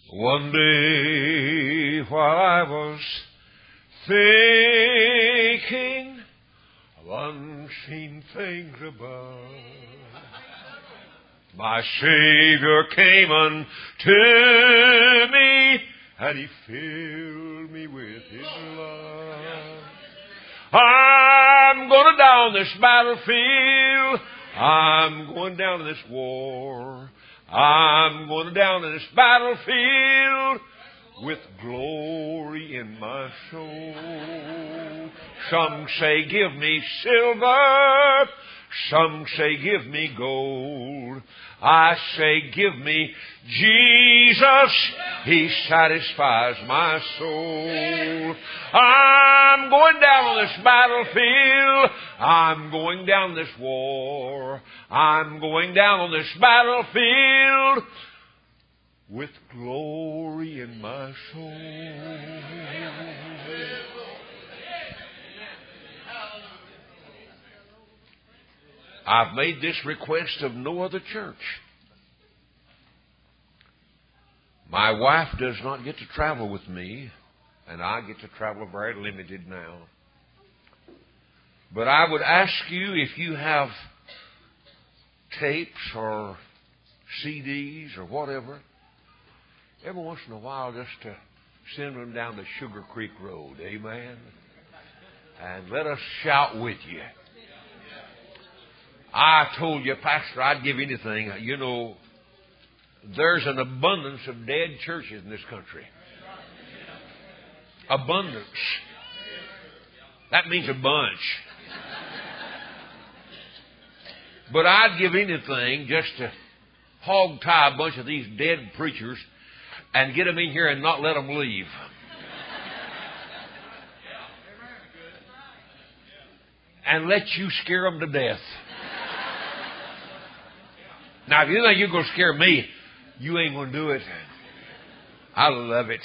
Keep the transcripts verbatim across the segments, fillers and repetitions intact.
One day while I was thinking of unseen things above, my Savior came unto me, and He filled me with His love. I'm going down this battlefield. I'm going down to this war. I'm going down to this battlefield with glory in my soul. Some say, give me silver. Some say, give me gold. I say, give me Jesus. He satisfies my soul. I'm going down on this battlefield. I'm going down this war. I'm going down on this battlefield with glory in my soul. I've made this request of no other church. My wife does not get to travel with me, and I get to travel very limited now. But I would ask you, if you have tapes or C Ds or whatever, every once in a while just to send them down the Sugar Creek Road. Amen? And let us shout with you. I told you, Pastor, I'd give anything. You know, there's an abundance of dead churches in this country. Abundance. That means a bunch. But I'd give anything just to hog tie a bunch of these dead preachers and get them in here and not let them leave. And let you scare them to death. Now, if you think you're going to scare me, you ain't going to do it. I love it.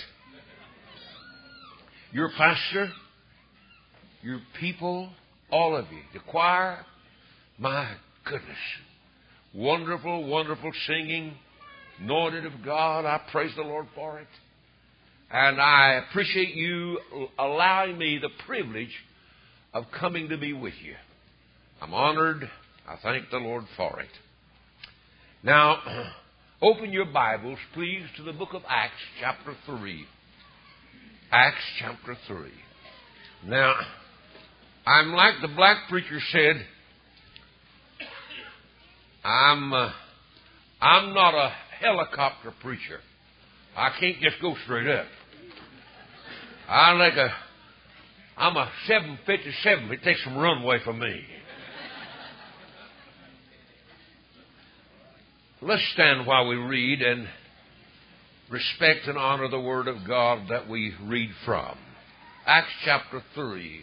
Your pastor, your people, all of you, the choir, my goodness. Wonderful, wonderful singing, anointed of God. I praise the Lord for it. And I appreciate you allowing me the privilege of coming to be with you. I'm honored. I thank the Lord for it. Now, open your Bibles, please, to the book of Acts, chapter three. Acts, chapter three. Now, I'm like the black preacher said, I'm uh, I'm not a helicopter preacher. I can't just go straight up. I'm like a, I'm a seven fifty-seven. It takes some runway for me. Let's stand while we read and respect and honor the Word of God that we read from. Acts chapter three.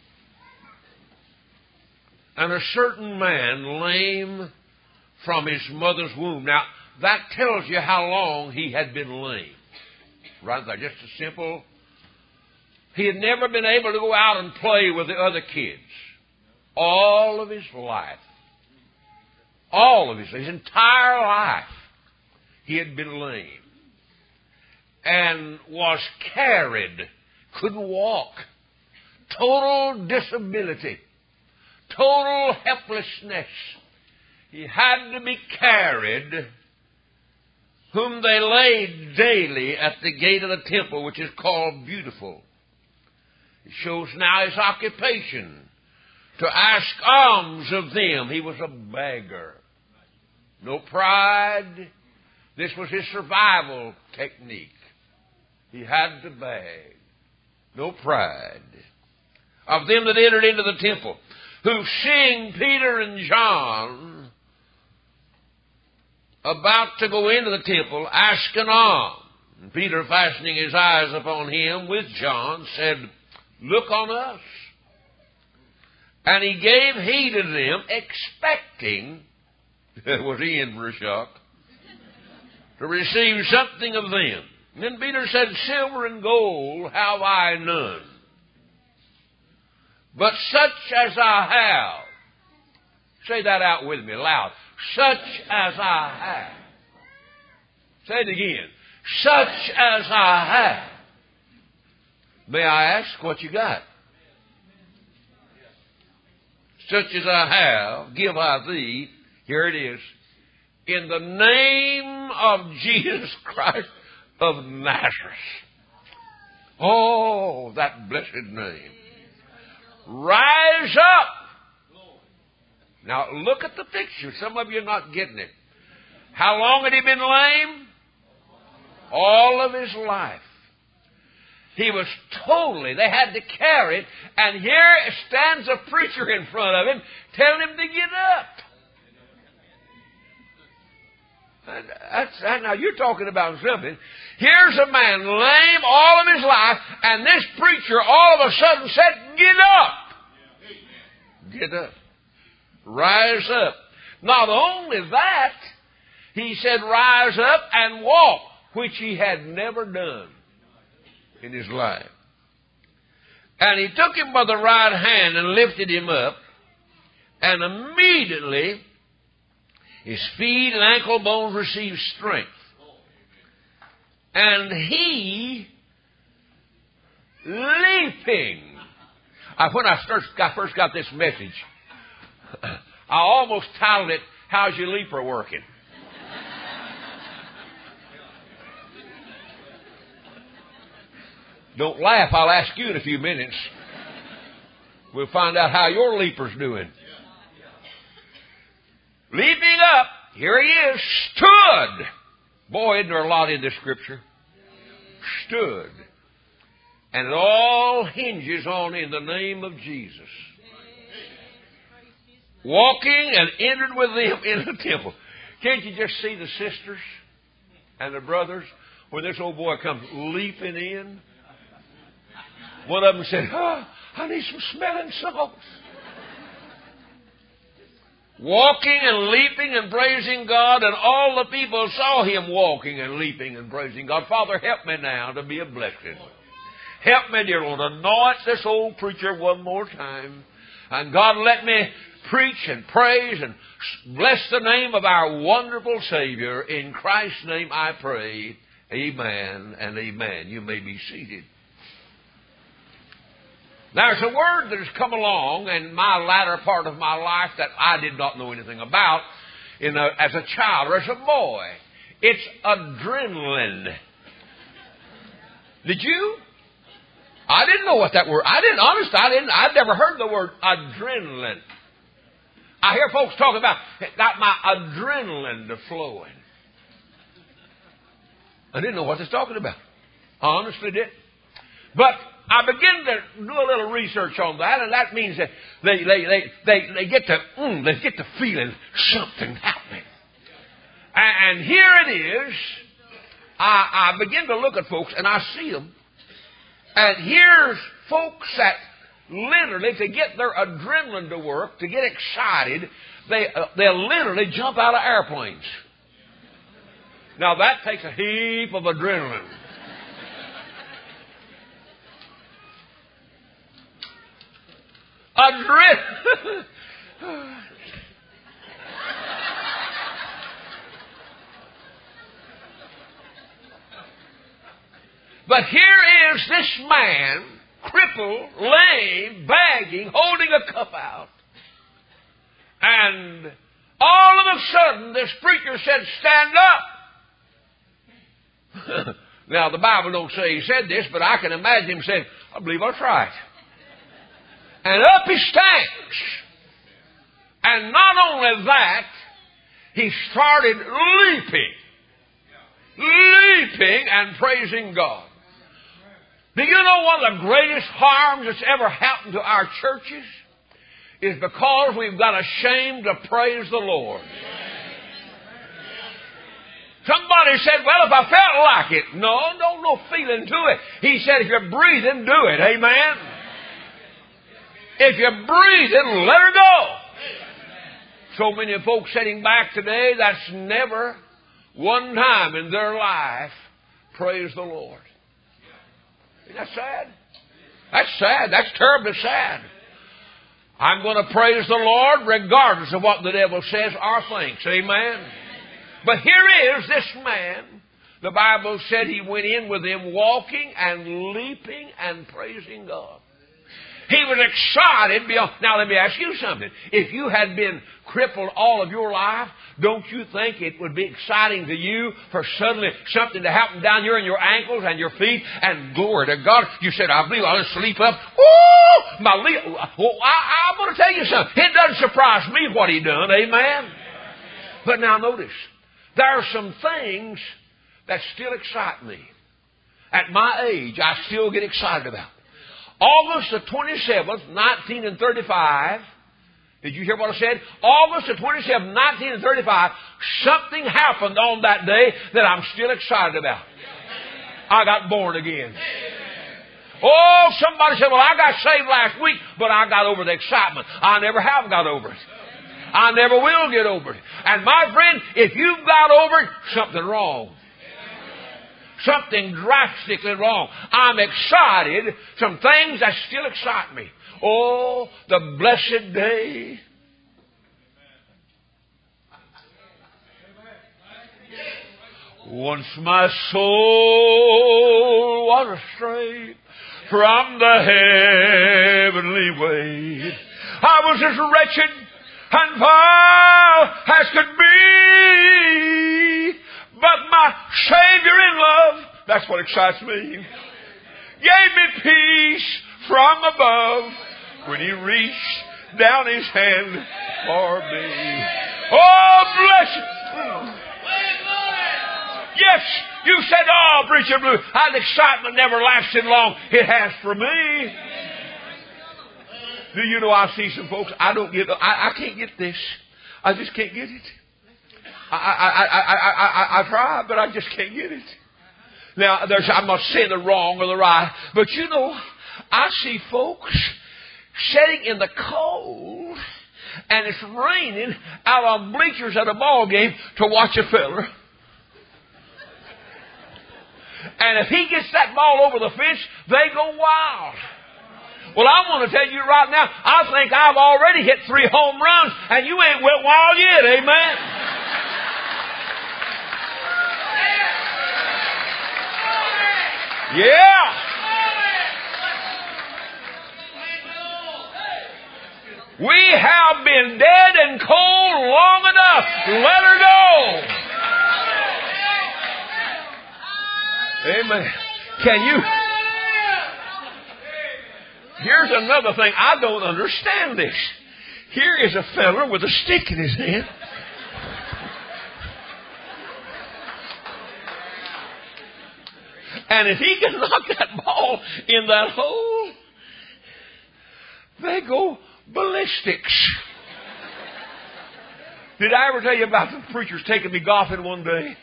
And a certain man, lame from his mother's womb. Now, that tells you how long he had been lame. Right there, just a simple. He had never been able to go out and play with the other kids. All of his life. All of his, his entire life, he had been lame and was carried, couldn't walk, total disability, total helplessness. He had to be carried, whom they laid daily at the gate of the temple, which is called Beautiful. It shows now his occupation, to ask alms of them. He was a beggar. No pride. This was his survival technique. He had to beg. No pride. Of them that entered into the temple, who seeing Peter and John about to go into the temple, asked an alms. And Peter, fastening his eyes upon him with John, said, Look on us. And he gave heed to them, expecting, was he in for a shock, to receive something of them. And then Peter said, Silver and gold have I none, but such as I have. Say that out with me loud. Such as I have. Say it again. such as I have. May I ask what you got? Such as I have, give I thee. Here it is. In the name of Jesus Christ of Nazareth. Oh, that blessed name. Rise up. Now look at the picture. Some of you are not getting it. How long had he been lame? All of his life. He was totally, they had to carry it, and here stands a preacher in front of him telling him to get up. And that's, that, now you're talking about something. Here's a man lame all of his life, and this preacher all of a sudden said, get up. Get up. Rise up. Not only that, he said, rise up and walk, which he had never done in his life. And he took him by the right hand and lifted him up, and immediately his feet and ankle bones received strength. And he, leaping. I, when I first got, first got this message, I almost titled it, How's Your Leaper Working? Don't laugh, I'll ask you in a few minutes. We'll find out how your leaper's doing. Leaping up, here he is, stood. Boy, isn't there a lot in this scripture? Stood. And it all hinges on in the name of Jesus. Walking and entered with them in the temple. Can't you just see the sisters and the brothers when this old boy comes leaping in? One of them said, oh, I need some smelling salts. Walking and leaping and praising God, and all the people saw him walking and leaping and praising God. Father, help me now to be a blessing. Help me, dear Lord, anoint this old preacher one more time. And God, let me preach and praise and bless the name of our wonderful Savior. In Christ's name I pray. Amen and amen. You may be seated. There's a word that has come along in my latter part of my life that I did not know anything about in a, as a child or as a boy. It's adrenaline. Did you? I didn't know what that word. I didn't. Honest, I didn't. I'd never heard the word adrenaline. I hear folks talking about got my adrenaline to flowing. I didn't know what they're talking about. I honestly didn't. But I began to do a little research on that, and that means that they they they they, they get to mm, they get the feeling something happening. And, and here it is. I, I begin to look at folks, and I see them. And here's folks that literally, to get their adrenaline to work, to get excited, they uh, they'll literally jump out of airplanes. Now that takes a heap of adrenaline. Adrenaline. But here is this man, crippled, lame, begging, holding a cup out. And all of a sudden, this preacher said, stand up. Now, the Bible don't say he said this, but I can imagine him saying, I believe that's right. And up he stands. And not only that, he started leaping. Leaping and praising God. Do you know one of the greatest harms that's ever happened to our churches is because we've got ashamed to praise the Lord. Somebody said, well, if I felt like it. No, no, no feeling to it. He said, if you're breathing, do it. Amen? If you're breathing, let her go. So many folks sitting back today, that's never one time in their life praised the Lord. Isn't that sad? That's sad. That's terribly sad. I'm going to praise the Lord regardless of what the devil says or thinks. Amen? But here is this man The Bible said he went in with them walking and leaping and praising God. He was excited beyond. Now let me ask you something. If you had been crippled all of your life, don't you think it would be exciting to you for suddenly something to happen down here in your ankles and your feet, and glory to God, you said, I believe I'll just sleep up. Woo! My le- well, I, I'm going to tell you something. It doesn't surprise me what he done. Amen? But now notice, there are some things that still excite me. At my age, I still get excited about. August the twenty-seventh, nineteen thirty-five. Did you hear what I said? August the twenty-seventh, nineteen thirty-five. Something happened on that day that I'm still excited about. I got born again. Oh, somebody said, well, I got saved last week, but I got over the excitement. I never have got over it. I never will get over it. And my friend, if you've got over it, something wrong. Something drastically wrong. I'm excited. Some things that still excite me. Oh, the blessed day. Once my soul was astray from the heavenly way. I was as wretched and vile as could be. But my Savior in love, that's what excites me, gave me peace from above when He reached down His hand for me. Oh, bless you. Yes, you said, oh, Preacher Blue, that excitement never lasted long. It has for me. Do you know, I see some folks, I don't get, I, I can't get this. I just can't get it. I, I, I, I, I, I try, but I just can't get it. Now, there's, I'm not saying the wrong or the right, but you know, I see folks sitting in the cold, and it's raining out on bleachers at a ball game to watch a feller. And if he gets that ball over the fence, they go wild. Well, I want to tell you right now, I think I've already hit three home runs, and you ain't went wild yet, amen? Yeah. We have been dead and cold long enough. Let her go. Amen. Can you? Here's another thing. I don't understand this. Here is a fella with a stick in his hand. And if he can knock that ball in that hole, they go ballistics. Did I ever tell you about the preachers taking me golfing one day?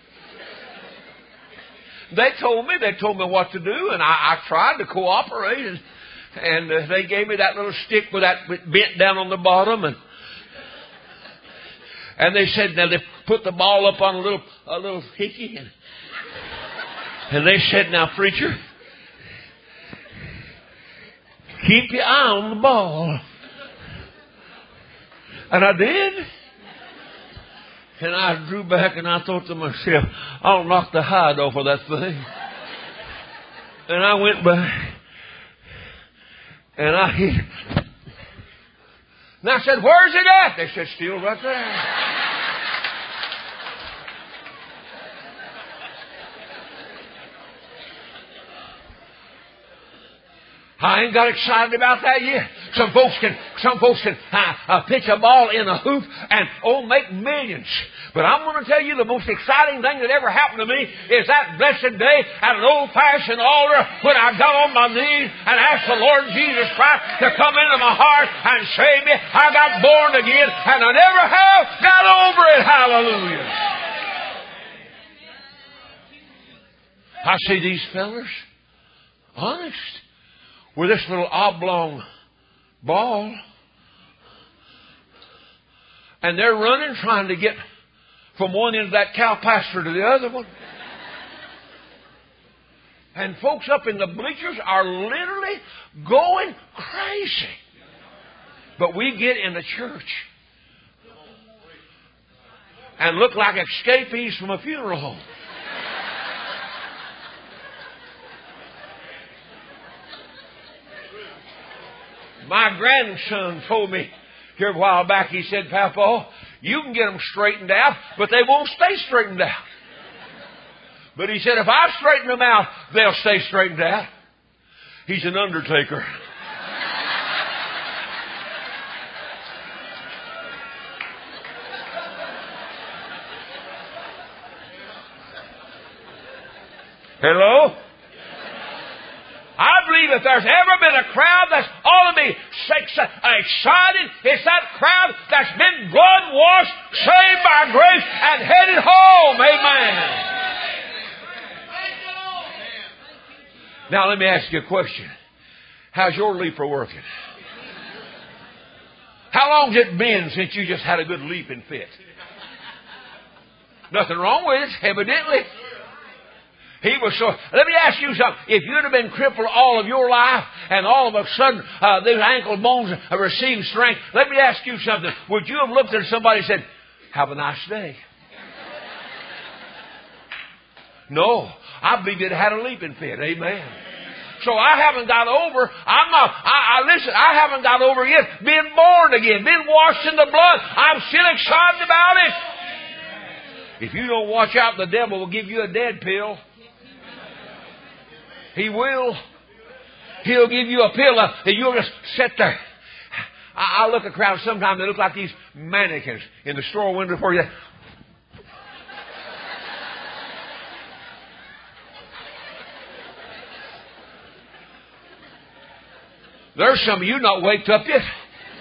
They told me, they told me what to do, and I, I tried to cooperate, and, and uh, they gave me that little stick with that bent down on the bottom, and and they said, now they put the ball up on a little a little hickey, and, and they said, now preacher, keep your eye on the ball. And I did. And I drew back and I thought to myself, I'll knock the hide off of that thing. And I went back and I hit it. And I said, where's it at? They said, still right there. I ain't got excited about that yet. Some folks can, some folks can uh, uh, pitch a ball in a hoop and, oh, make millions. But I'm going to tell you the most exciting thing that ever happened to me is that blessed day at an old-fashioned altar when I got on my knees and asked the Lord Jesus Christ to come into my heart and save me. I got born again and I never have got over it. Hallelujah. I see these fellers, honest, with this little oblong ball. And they're running, trying to get from one end of that cow pasture to the other one. And folks up in the bleachers are literally going crazy. But we get in the church and look like escapees from a funeral home. My grandson told me here a while back, he said, Papa, you can get them straightened out, but they won't stay straightened out. But he said, if I straighten them out, they'll stay straightened out. He's an undertaker. Hello? I believe if there's ever been a crowd that's ought to be excited, it's that crowd that's been blood-washed, saved by grace, and headed home. Amen. Now let me ask you a question. How's your leaper working? How long's it been since you just had a good leaping fit? Nothing wrong with it, evidently. He was so. Let me ask you something. If you'd have been crippled all of your life, and all of a sudden uh, those ankle bones have received strength, let me ask you something. Would you have looked at somebody and said, "Have a nice day"? No, I believe it had a leaping fit. Amen. So I haven't got over. I'm not. I, I listen. I haven't got over yet. Being born again, being washed in the blood. I'm still excited about it. If you don't watch out, the devil will give you a dead pill. He will. He'll give you a pill uh, and you'll just sit there. I, I look at crowds sometimes, they look like these mannequins in the store window for you. There's some of you not waked up yet.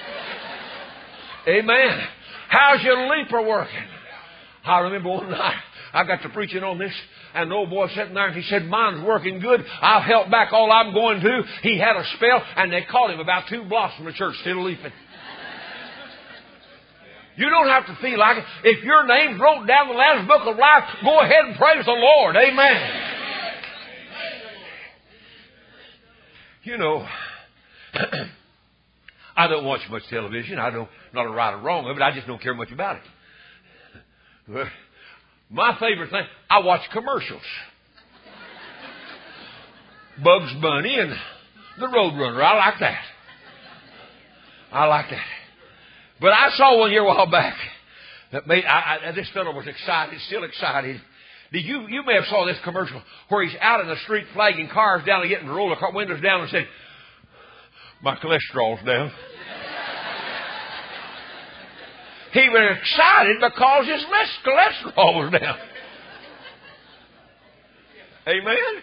Amen. How's your leaper working? I remember one night I got to preaching on this, and the old boy sitting there, and he said, "Mine's working good. I've held back all I'm going to." He had a spell, and they caught him about two blocks from the church, still leaping. You don't have to feel like it. If your name's wrote down in the Lamb's Book of Life, go ahead and praise the Lord. Amen. You know, I don't watch much television. I don't, not a right or wrong of it. I just don't care much about it. But my favorite thing, I watch commercials. Bugs Bunny and the Roadrunner. I like that. I like that. But I saw one here a while back that made I, I, this fellow was excited, still excited. Did you you may have saw this commercial where he's out in the street flagging cars down and getting roller car windows down and said, "My cholesterol's down." He was excited because his cholesterol was down. Amen?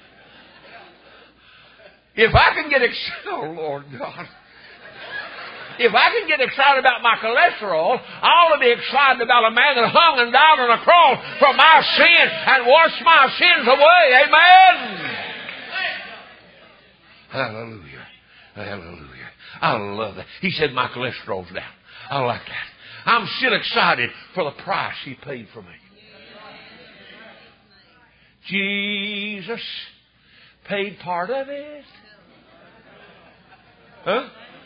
If I can get excited, oh Lord God. If I can get excited about my cholesterol, I ought to be excited about a man that hung and died on a cross for my sin and washed my sins away. Amen? Hallelujah. Hallelujah. I love that. He said my cholesterol's down. I like that. I'm still excited for the price He paid for me. Jesus paid part of it. Huh?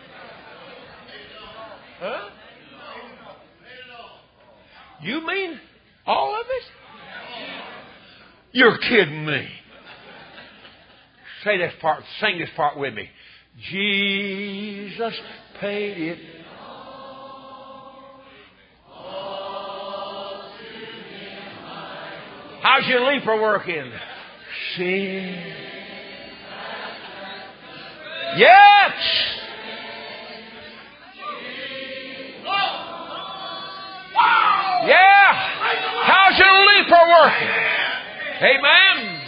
Huh? You mean all of it? You're kidding me. Say this part, sing this part with me. Jesus paid it. How's your leaper working? Sing. Yes. Yeah. How's your leaper working? Amen.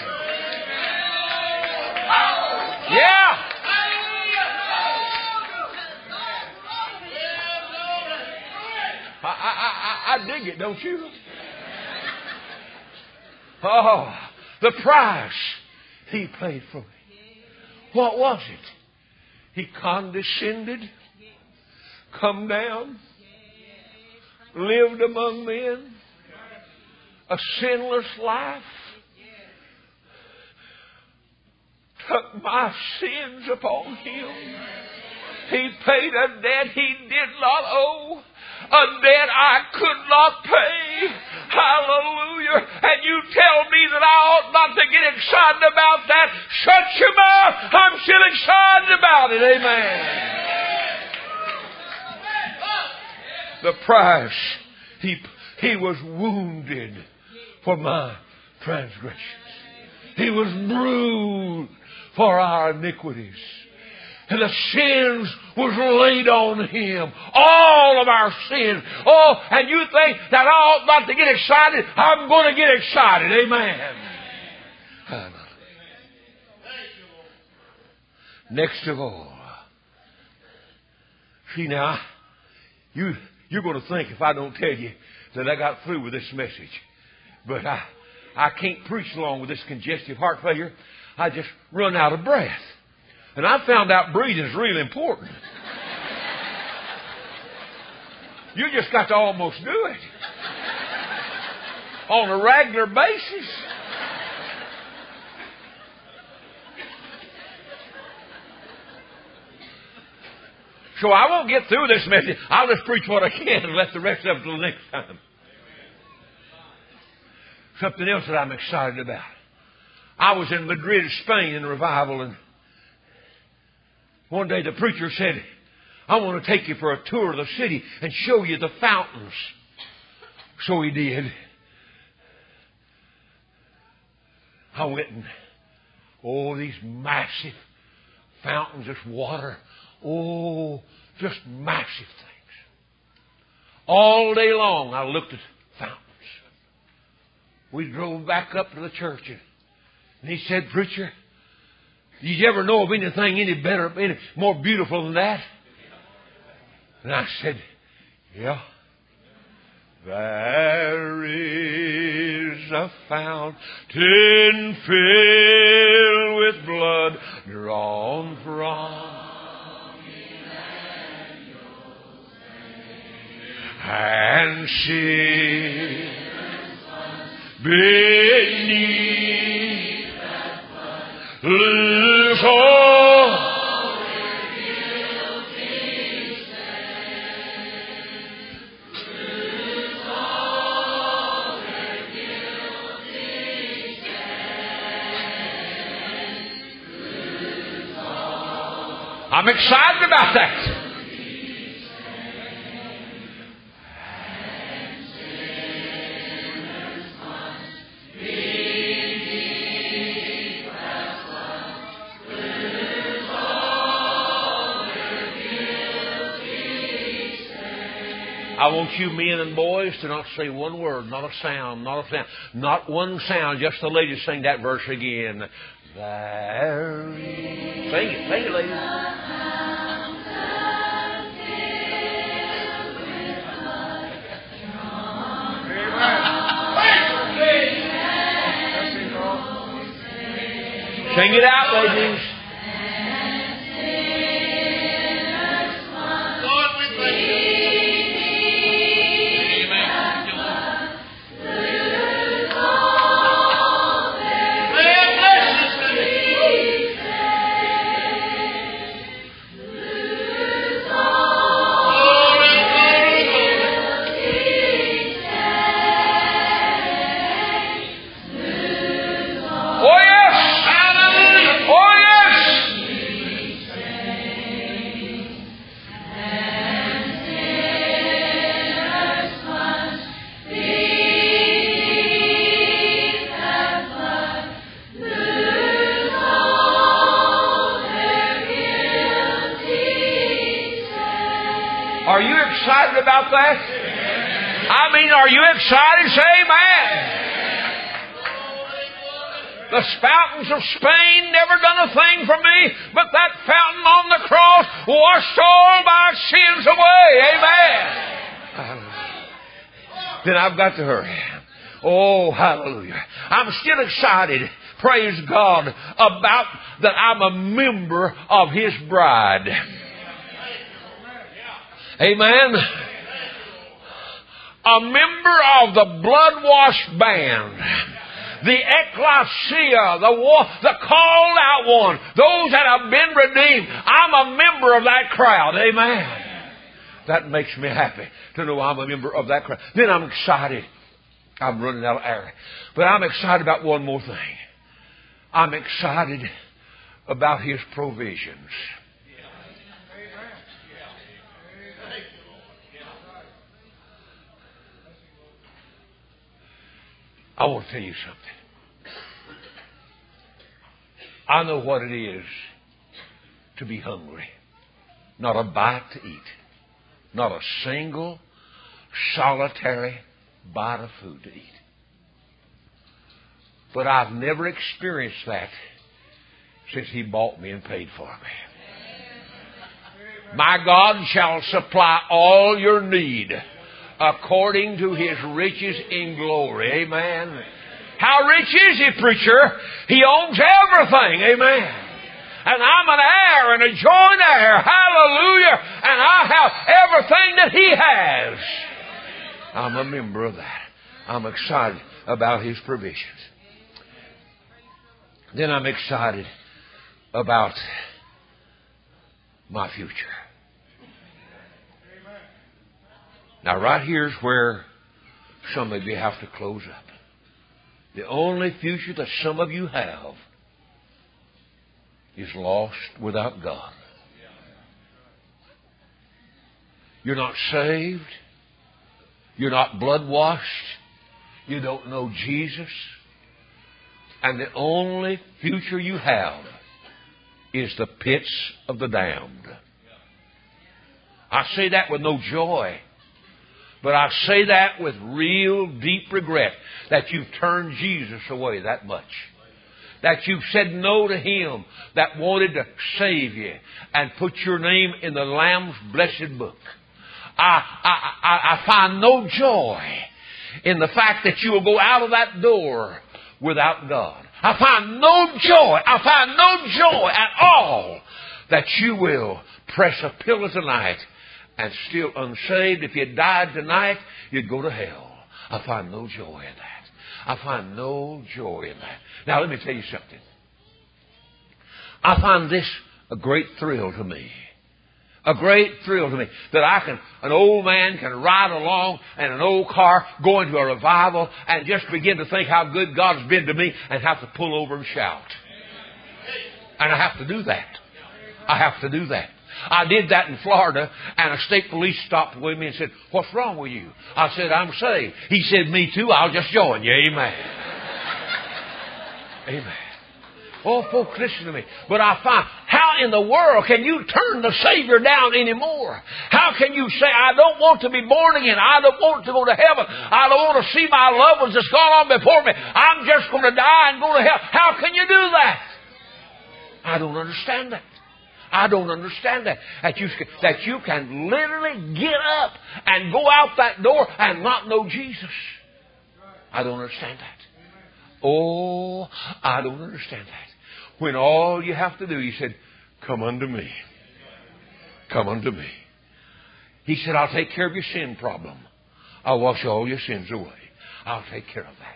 Yeah. I, I, I, I dig it, don't you? Oh, the price He paid for me. What was it? He condescended, come down, lived among men, a sinless life, took my sins upon Him. He paid a debt He did not owe, a debt I could not pay. Hallelujah. And you tell me that I ought not to get excited about that. Shut your mouth. I'm still excited about it. Amen. the price. He, he was wounded for my transgressions. He was bruised for our iniquities. And the sins was laid on Him. All of our sins. Oh, and you think that I ought not to get excited? I'm going to get excited. Amen. Next of all, see now, you, you're going to think if I don't tell you that I got through with this message. But I, I can't preach long with this congestive heart failure. I just run out of breath. And I found out breathing is really important. You just got to almost do it on a regular basis. So I won't get through this message. I'll just preach what I can and let the rest of it till next time. Something else that I'm excited about. I was in Madrid, Spain in revival, and one day the preacher said, I want to take you for a tour of the city and show you the fountains. So he did. I went and, oh, these massive fountains of water. Oh, just massive things. All day long I looked at fountains. We drove back up to the church and, and he said, Preacher, did you ever know of anything any better, any more beautiful than that? And I said, yeah. There is a fountain filled with blood drawn from and sinners beneath that blood lose all their guilty stain. Lose all their guilty stain. Lose all. I'm excited about that. I want you men and boys to not say one word, not a sound, not a sound, not one sound. Just the ladies sing that verse again. There is... Sing it, sing it, ladies. Sing it out, ladies. Are you excited about that? I mean, are you excited? Say amen. The fountains of Spain never done a thing for me, but that fountain on the cross washed all my sins away. Amen. Then I've got to hurry. Oh, hallelujah. I'm still excited, praise God, about that I'm a member of His bride. Amen. A member of the blood-washed band. The ecclesia, the, the called out one. Those that have been redeemed. I'm a member of that crowd. Amen. That makes me happy to know I'm a member of that crowd. Then I'm excited. I'm running out of air. But I'm excited about one more thing. I'm excited about His provisions. I want to tell you something. I know what it is to be hungry. Not a bite to eat. Not a single, solitary bite of food to eat. But I've never experienced that since He bought me and paid for me. My God shall supply all your need according to His riches in glory. Amen. How rich is He, preacher? He owns everything. Amen. And I'm an heir and a joint heir. Hallelujah. And I have everything that He has. I'm a member of that. I'm excited about His provisions. Then I'm excited about my future. Now, right here's where some of you have to close up. The only future that some of you have is lost without God. You're not saved. You're not blood-washed. You don't know Jesus. And the only future you have is the pits of the damned. I say that with no joy. But I say that with real deep regret that you've turned Jesus away that much. That you've said no to Him that wanted to save you and put your name in the Lamb's blessed book. I, I, I, I find no joy in the fact that you will go out of that door without God. I find no joy, I find no joy at all that you will press a pillow tonight and still unsaved. If you died tonight, you'd go to hell. I find no joy in that. I find no joy in that. Now, let me tell you something. I find this a great thrill to me. A great thrill to me that I can, an old man can ride along in an old car, go into a revival, and just begin to think how good God's been to me and have to pull over and shout. And I have to do that. I have to do that. I did that in Florida, and a state police stopped with me and said, "What's wrong with you?" I said, "I'm saved." He said, "Me too. I'll just join you." Amen. Amen. Oh, folks, listen to me. But I find, how in the world can you turn the Savior down anymore? How can you say, "I don't want to be born again. I don't want to go to heaven. I don't want to see my loved ones that's gone on before me. I'm just going to die and go to hell"? How can you do that? I don't understand that. I don't understand that. That you, that you can literally get up and go out that door and not know Jesus. I don't understand that. Oh, I don't understand that. When all you have to do, He said, "Come unto me. Come unto me." He said, "I'll take care of your sin problem. I'll wash all your sins away. I'll take care of that."